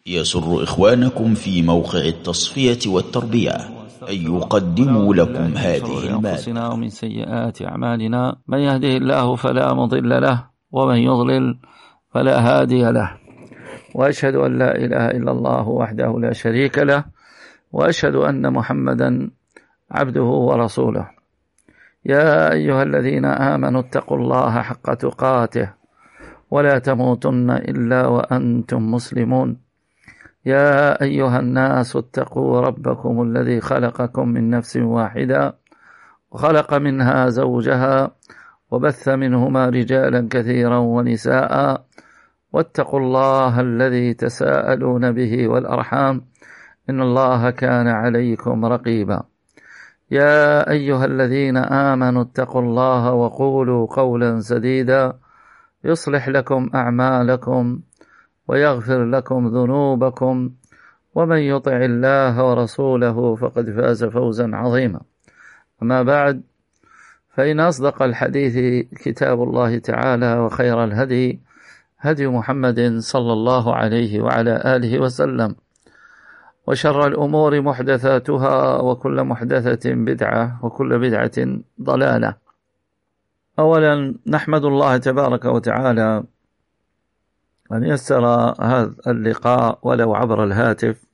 يسر إخوانكم في موقع التصفية والتربية أن يقدموا لكم هذه المادة. ومن سيئات أعمالنا من يهده الله فلا مضل له ومن يضلل فلا هادي له، وأشهد أن لا إله إلا الله وحده لا شريك له، وأشهد أن محمدا عبده ورسوله. يا أيها الذين آمنوا اتقوا الله حق تقاته ولا تموتن إلا وأنتم مسلمون. يا أيها الناس اتقوا ربكم الذي خلقكم من نفس واحدة وخلق منها زوجها وبث منهما رجالا كثيرا ونساء، واتقوا الله الذي تساءلون به والأرحام إن الله كان عليكم رقيبا. يا أيها الذين آمنوا اتقوا الله وقولوا قولا سديدا يصلح لكم أعمالكم ويغفر لكم ذنوبكم، ومن يطع الله ورسوله فقد فاز فوزا عظيما. أما بعد، فإن أصدق الحديث كتاب الله تعالى، وخير الهدي هدي محمد صلى الله عليه وعلى آله وسلم، وشر الأمور محدثاتها، وكل محدثة بدعة، وكل بدعة ضلالة. أولا نحمد الله تبارك وتعالى أن يسر هذا اللقاء ولو عبر الهاتف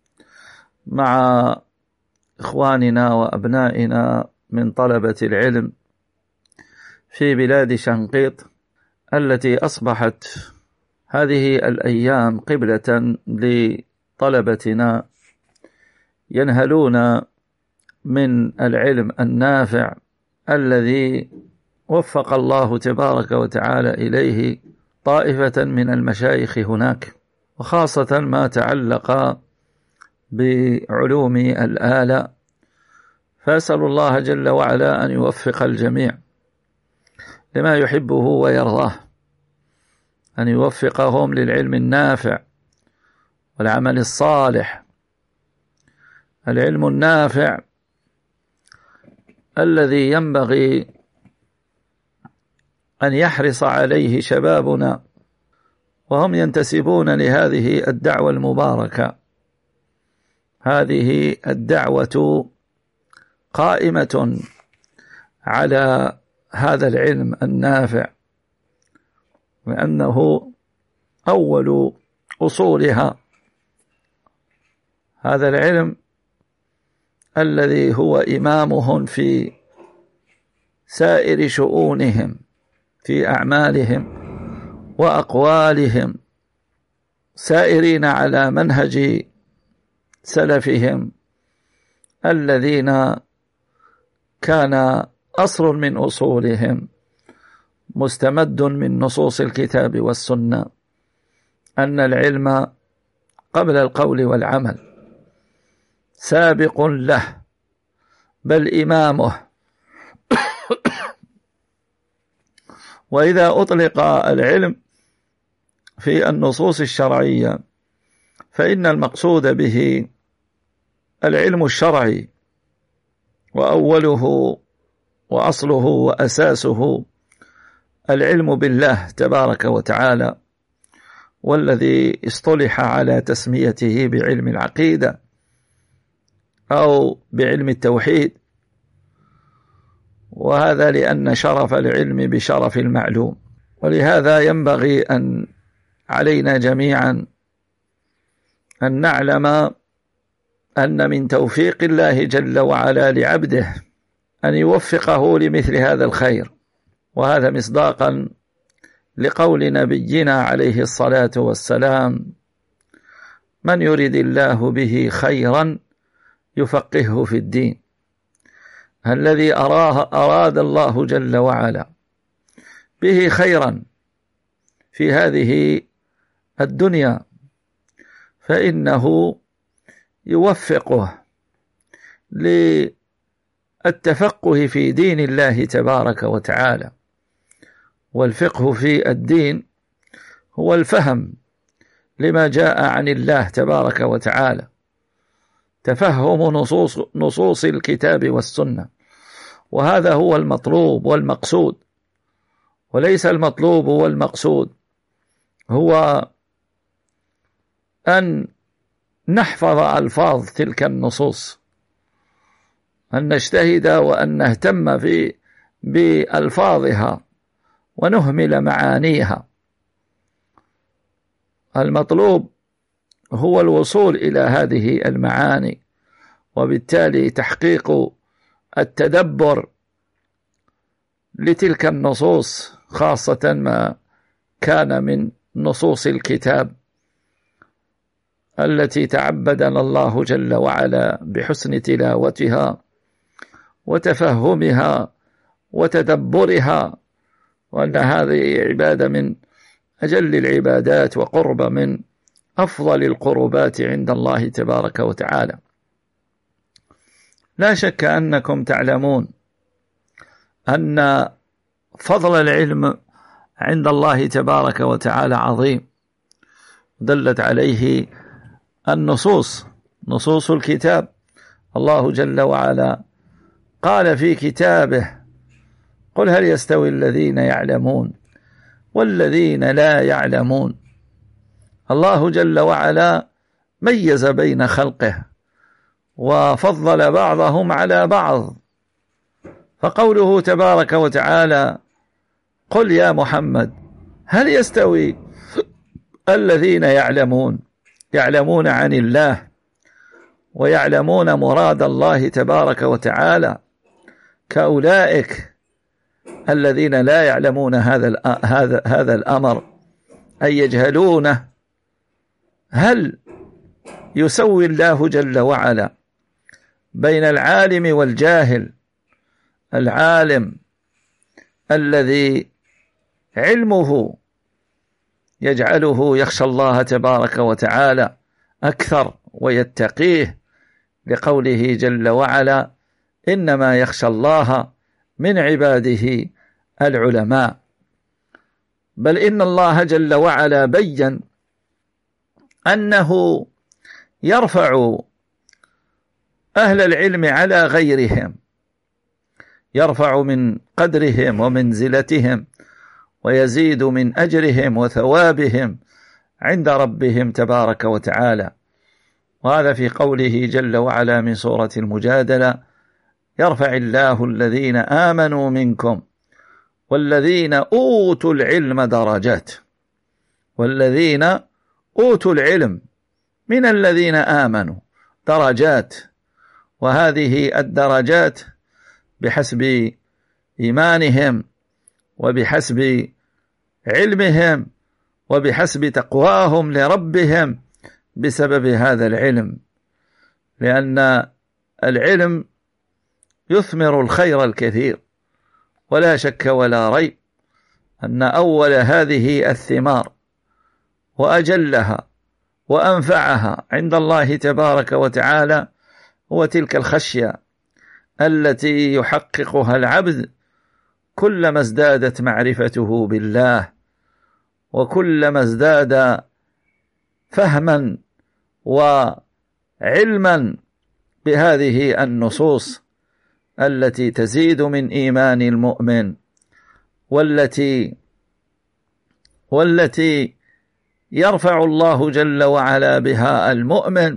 مع إخواننا وأبنائنا من طلبة العلم في بلاد شنقيط، التي أصبحت هذه الأيام قبلة لطلبتنا ينهلون من العلم النافع الذي وفق الله تبارك وتعالى إليه طائفة من المشايخ هناك، وخاصة ما تعلق بعلوم الآلة. فأسأل الله جل وعلا أن يوفق الجميع لما يحبه ويرضاه، أن يوفقهم للعلم النافع والعمل الصالح. العلم النافع الذي ينبغي أن يحرص عليه شبابنا وهم ينتسبون لهذه الدعوة المباركة. هذه الدعوة قائمة على هذا العلم النافع، لأنه أول أصولها. هذا العلم الذي هو إمامهم في سائر شؤونهم، في أعمالهم وأقوالهم، سائرين على منهج سلفهم الذين كان أصل من أصولهم مستمد من نصوص الكتاب والسنة، أن العلم قبل القول والعمل سابق له، بل إمامه. وإذا أطلق العلم في النصوص الشرعية فإن المقصود به العلم الشرعي، وأوله وأصله وأساسه العلم بالله تبارك وتعالى، والذي اصطلح على تسميته بعلم العقيدة أو بعلم التوحيد، وهذا لأن شرف العلم بشرف المعلوم. ولهذا ينبغي أن علينا جميعا أن نعلم أن من توفيق الله جل وعلا لعبده أن يوفقه لمثل هذا الخير، وهذا مصداقا لقول نبينا عليه الصلاة والسلام: من يرد الله به خيرا يفقهه في الدين. الذي أراد الله جل وعلا به خيرا في هذه الدنيا فإنه يوفقه للتفقه في دين الله تبارك وتعالى. والفقه في الدين هو الفهم لما جاء عن الله تبارك وتعالى، تفهم نصوص الكتاب والسنة، وهذا هو المطلوب والمقصود، وليس المطلوب والمقصود هو أن نحفظ ألفاظ تلك النصوص، أن نجتهد وأن نهتم بألفاظها ونهمل معانيها. المطلوب هو الوصول إلى هذه المعاني، وبالتالي تحقيق التدبر لتلك النصوص، خاصة ما كان من نصوص الكتاب التي تعبدنا الله جل وعلا بحسن تلاوتها وتفهمها وتدبرها، وأن هذه عبادة من أجل العبادات وقرب من أفضل القربات عند الله تبارك وتعالى. لا شك أنكم تعلمون أن فضل العلم عند الله تبارك وتعالى عظيم، دلت عليه النصوص، نصوص الكتاب. الله جل وعلا قال في كتابه: قل هل يستوي الذين يعلمون والذين لا يعلمون. الله جل وعلا ميز بين خلقه وفضل بعضهم على بعض، فقوله تبارك وتعالى: قل يا محمد هل يستوي الذين يعلمون عن الله ويعلمون مراد الله تبارك وتعالى كأولئك الذين لا يعلمون هذا الأمر أي يجهلونه؟ هل يسوي الله جل وعلا بين العالم والجاهل؟ العالم الذي علمه يجعله يخشى الله تبارك وتعالى أكثر ويتقيه، لقوله جل وعلا: إنما يخشى الله من عباده العلماء. بل إن الله جل وعلا بين أنه يرفع أهل العلم على غيرهم، يرفع من قدرهم ومنزلتهم ويزيد من أجرهم وثوابهم عند ربهم تبارك وتعالى. وهذا في قوله جل وعلا من سورة المجادلة: يرفع الله الذين آمنوا منكم والذين أوتوا العلم درجات. والذين أوتوا العلم من الذين آمنوا درجات، وهذه الدرجات بحسب إيمانهم وبحسب علمهم وبحسب تقواهم لربهم بسبب هذا العلم، لأن العلم يثمر الخير الكثير، ولا شك ولا ريب أن أول هذه الثمار وأجلها وأنفعها عند الله تبارك وتعالى هو تلك الخشية التي يحققها العبد كلما ازدادت معرفته بالله، وكلما ازداد فهما وعلما بهذه النصوص التي تزيد من إيمان المؤمن، والتي يرفع الله جل وعلا بها المؤمن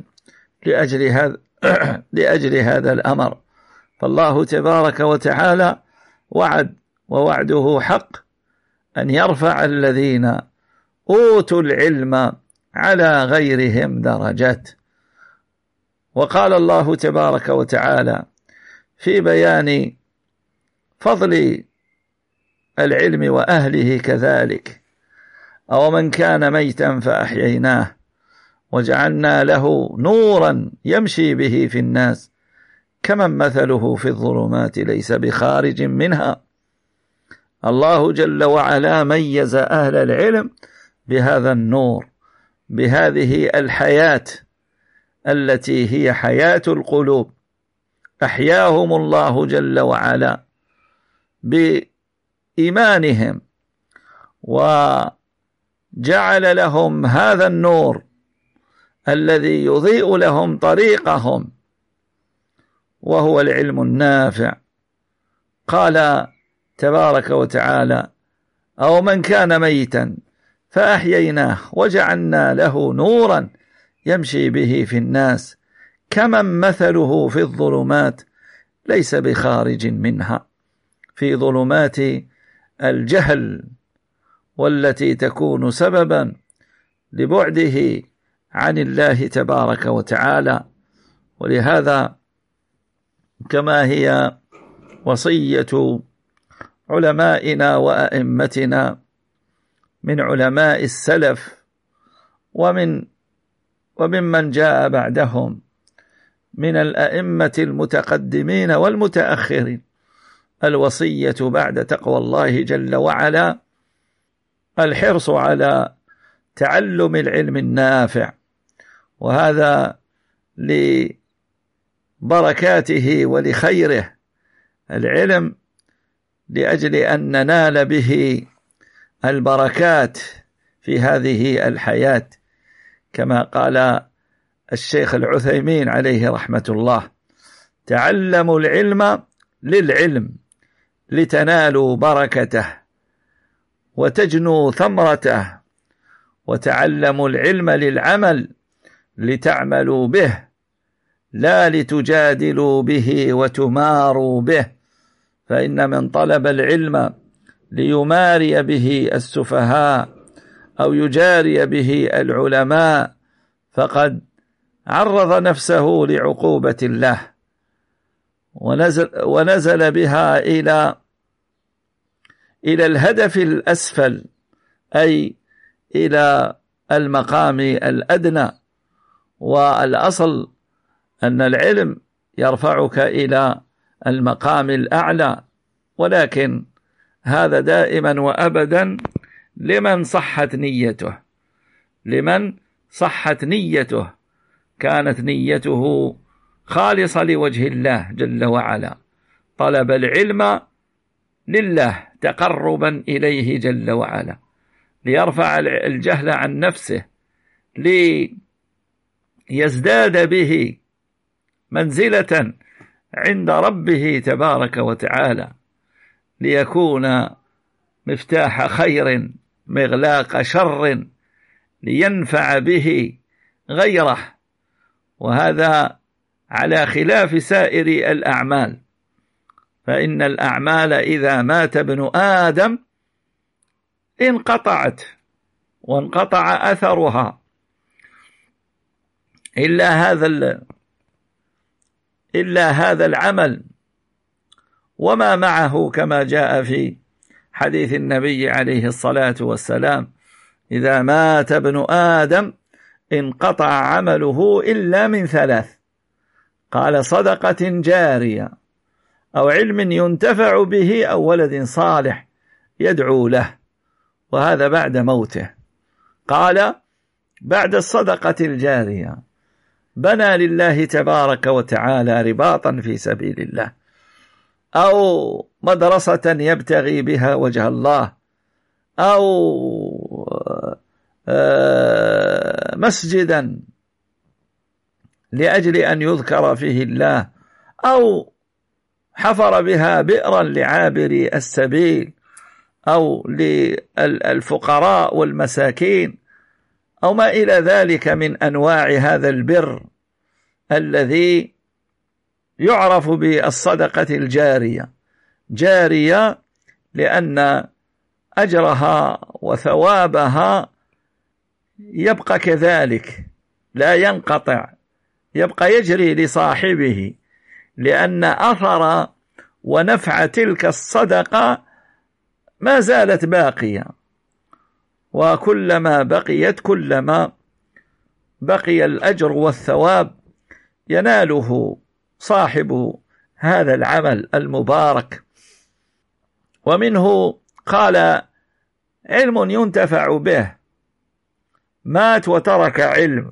لأجل هذا الأمر. فالله تبارك وتعالى وعد، ووعده حق، أن يرفع الذين أوتوا العلم على غيرهم درجات. وقال الله تبارك وتعالى في بيان فضل العلم وأهله كذلك: أو من كان ميتا فأحييناه وجعلنا له نورا يمشي به في الناس كمن مثله في الظلمات ليس بخارج منها. الله جل وعلا ميز أهل العلم بهذا النور، بهذه الحياة التي هي حياة القلوب، أحياهم الله جل وعلا بإيمانهم، وجعل لهم هذا النور الذي يضيء لهم طريقهم، وهو العلم النافع. قال تبارك وتعالى: أو من كان ميتا فأحييناه وجعلنا له نورا يمشي به في الناس كمن مثله في الظلمات ليس بخارج منها، في ظلمات الجهل والتي تكون سببا لبعده عن الله تبارك وتعالى. ولهذا كما هي وصية علمائنا وأئمتنا من علماء السلف وممن جاء بعدهم من الأئمة المتقدمين والمتأخرين، الوصية بعد تقوى الله جل وعلا الحرص على تعلم العلم النافع، وهذا لبركاته ولخيره. العلم لأجل أن ننال به البركات في هذه الحياة، كما قال الشيخ العثيمين عليه رحمة الله: تعلموا العلم للعلم لتنالوا بركته وتجنوا ثمرته، وتعلموا العلم للعمل لتعملوا به لا لتجادلوا به وتماروا به، فإن من طلب العلم ليماري به السفهاء أو يجاري به العلماء فقد عرض نفسه لعقوبة الله، ونزل بها إلى الهدف الأسفل، أي إلى المقام الأدنى. والأصل أن العلم يرفعك إلى المقام الأعلى، ولكن هذا دائما وأبدا لمن صحت نيته، لمن صحت نيته، كانت نيته خالصة لوجه الله جل وعلا، طلب العلم لله تقربا إليه جل وعلا، ليرفع الجهل عن نفسه، ليزداد به منزلة عند ربه تبارك وتعالى، ليكون مفتاح خير مغلاق شر، لينفع به غيره. وهذا على خلاف سائر الأعمال، فإن الأعمال إذا مات ابن آدم انقطعت وانقطع أثرها إلا هذا العمل وما معه، كما جاء في حديث النبي عليه الصلاة والسلام: إذا مات ابن آدم انقطع عمله إلا من ثلاث، قال: صدقة جارية، أو علم ينتفع به، أو ولد صالح يدعو له. وهذا بعد موته. قال: بعد الصدقة الجارية بنى لله تبارك وتعالى رباطا في سبيل الله، أو مدرسة يبتغي بها وجه الله، أو مسجدا لأجل أن يذكر فيه الله، أو حفر بها بئرا لعابري السبيل، أو للفقراء والمساكين، أو ما إلى ذلك من أنواع هذا البر الذي يعرف بالصدقة الجارية. جارية لأن أجرها وثوابها يبقى كذلك لا ينقطع، يبقى يجري لصاحبه، لأن أثر ونفع تلك الصدقة ما زالت باقية، وكلما بقيت كلما بقي الأجر والثواب يناله صاحب هذا العمل المبارك. ومنه قال: علم ينتفع به، مات وترك علم،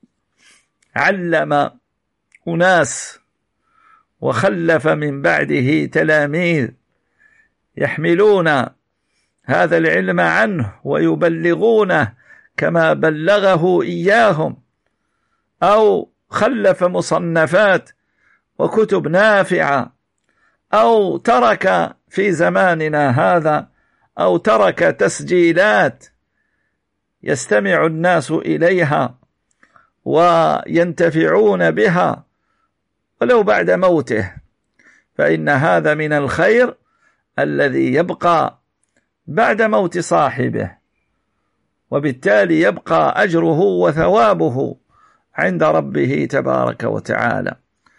علم أناس وخلف من بعده تلاميذ يحملون هذا العلم عنه ويبلغونه كما بلغه إياهم، أو خلف مصنفات وكتب نافعة، أو ترك في زماننا هذا، أو ترك تسجيلات يستمع الناس إليها وينتفعون بها ولو بعد موته، فإن هذا من الخير الذي يبقى بعد موت صاحبه، وبالتالي يبقى أجره وثوابه عند ربه تبارك وتعالى.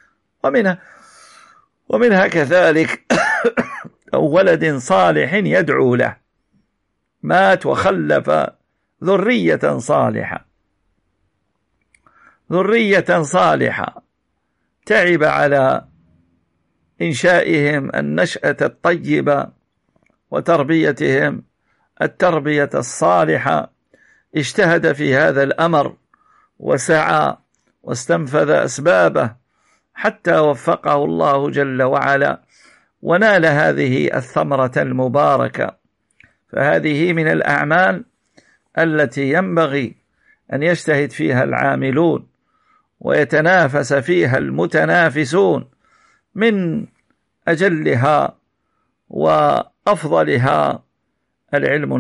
ومنها كذلك أو ولد صالح يدعو له، مات وخلف ذرية صالحة تعب على إنشائهم النشأة الطيبة وتربيتهم التربية الصالحة، اجتهد في هذا الأمر وسعى واستنفذ أسبابه حتى وفقه الله جل وعلا ونال هذه الثمرة المباركة. فهذه من الأعمال التي ينبغي أن يجتهد فيها العاملون ويتنافس فيها المتنافسون، من أجلها وأفضلها العلم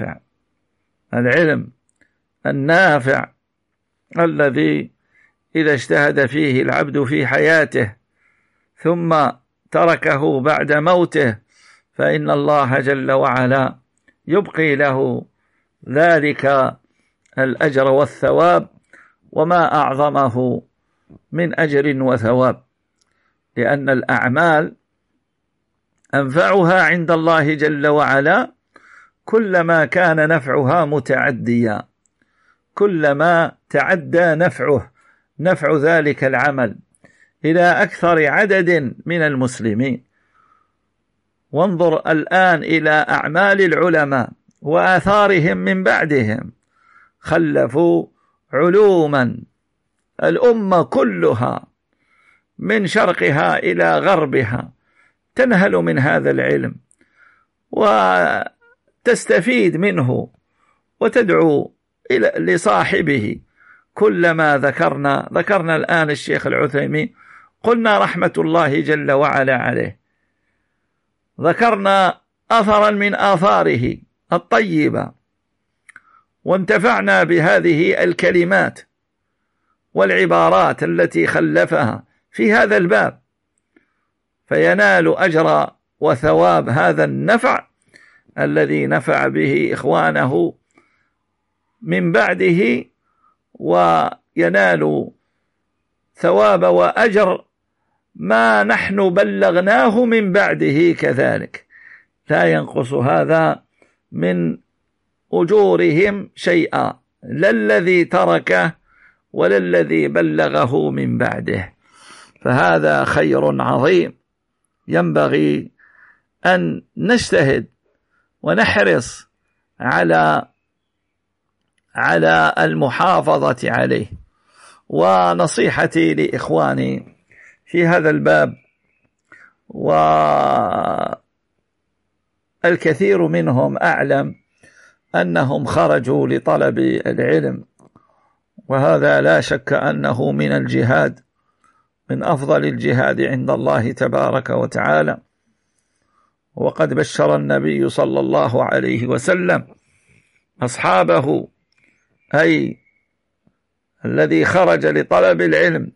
النافع الذي إذا اجتهد فيه العبد في حياته ثم تركه بعد موته فإن الله جل وعلا يبقي له ذلك الأجر والثواب، وما أعظمه من أجر وثواب، لأن الأعمال أنفعها عند الله جل وعلا كلما كان نفعها متعديا، كلما تعدى نفع ذلك العمل إلى أكثر عدد من المسلمين. وانظر الآن إلى أعمال العلماء وآثارهم من بعدهم، خلفوا علوما الأمة كلها من شرقها إلى غربها تنهل من هذا العلم وتستفيد منه وتدعو لصاحبه. كلما ذكرنا الآن الشيخ العثيمين، قلنا رحمة الله جل وعلا عليه، ذكرنا أثرا من آثاره الطيبة، وانتفعنا بهذه الكلمات والعبارات التي خلفها في هذا الباب، فينال أجر وثواب هذا النفع الذي نفع به إخوانه من بعده، وينال ثواب وأجر ما نحن بلغناه من بعده كذلك، لا ينقص هذا من أجورهم شيئا، لا الذي تركه ولا الذي بلغه من بعده. فهذا خير عظيم ينبغي أن نجتهد ونحرص على المحافظة عليه. ونصيحتي لإخواني في هذا الباب، والكثير منهم أعلم أنهم خرجوا لطلب العلم، وهذا لا شك أنه من الجهاد، من أفضل الجهاد عند الله تبارك وتعالى. وقد بشر النبي صلى الله عليه وسلم أصحابه، أي الذي خرج لطلب العلم،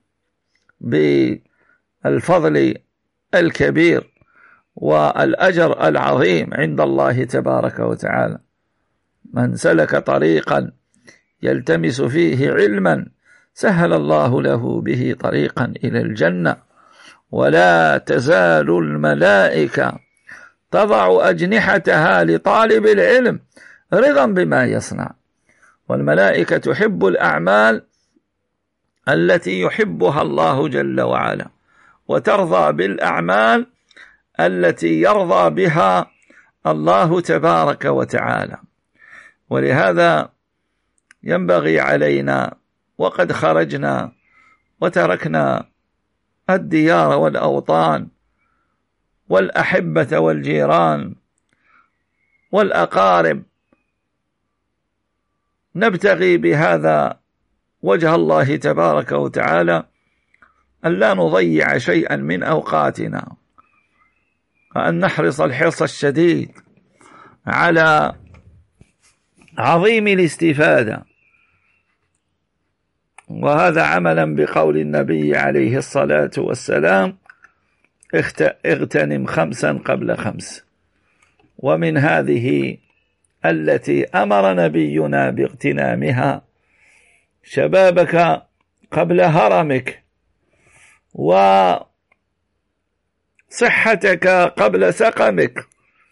بالفضل الكبير والأجر العظيم عند الله تبارك وتعالى. من سلك طريقا يلتمس فيه علما سهل الله له به طريقا إلى الجنة، ولا تزال الملائكة تضع أجنحتها لطالب العلم رضا بما يصنع. والملائكة تحب الأعمال التي يحبها الله جل وعلا، وترضى بالأعمال التي يرضى بها الله تبارك وتعالى. ولهذا ينبغي علينا، وقد خرجنا وتركنا الديار والأوطان والأحبة والجيران والأقارب، نبتغي بهذا وجه الله تبارك وتعالى، أن لا نضيع شيئا من أوقاتنا، وأن نحرص الحرص الشديد على عظيم الاستفادة وهذا عملا بقول النبي عليه الصلاة والسلام: اغتنم 5 قبل 5. ومن هذه التي أمر نبينا باغتنامها: شبابك قبل هرمك، وصحتك قبل سقمك.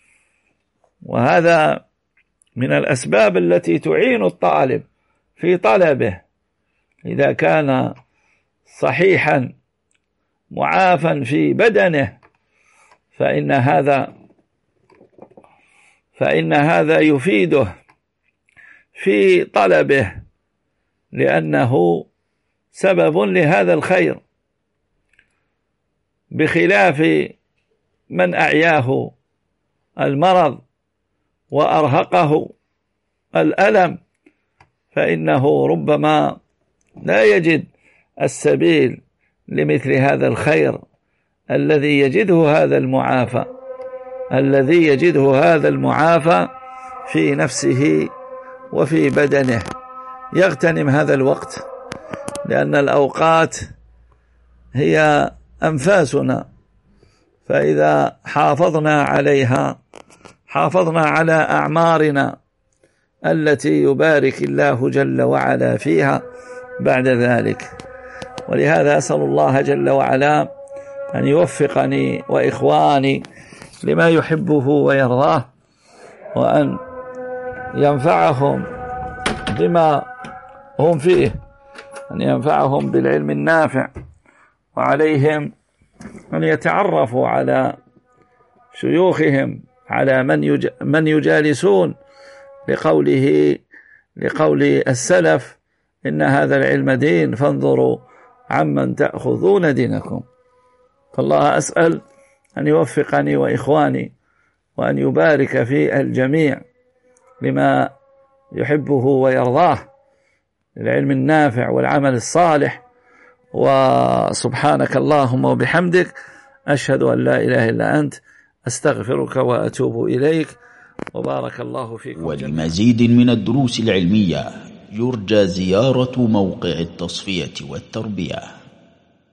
وهذا من الأسباب التي تعين الطالب في طلبه. إذا كان صحيحا معافا في بدنه فإن هذا يفيده في طلبه، لأنه سبب لهذا الخير، بخلاف من أعياه المرض وأرهقه الألم، فإنه ربما لا يجد السبيل لمثل هذا الخير الذي يجده هذا المعافى في نفسه وفي بدنه. يغتنم هذا الوقت، لأن الأوقات هي أنفاسنا، فإذا حافظنا عليها حافظنا على أعمارنا التي يبارك الله جل وعلا فيها بعد ذلك. ولهذا أسأل الله جل وعلا أن يوفقني وإخواني لما يحبه ويرضاه، وأن ينفعهم بما هم فيه، أن ينفعهم بالعلم النافع، وعليهم أن يتعرفوا على شيوخهم، على من يجالسون، لقول السلف: إن هذا العلم دين فانظروا عمن تأخذون دينكم. فالله أسأل أن يوفقني وإخواني، وأن يبارك في الجميع لما يحبه ويرضاه، العلم النافع والعمل الصالح. وسبحانك اللهم وبحمدك، أشهد أن لا إله إلا أنت، أستغفرك وأتوب إليك، وبارك الله فيكم. ولمزيد من الدروس العلمية يرجى زيارة موقع التصفية والتربية.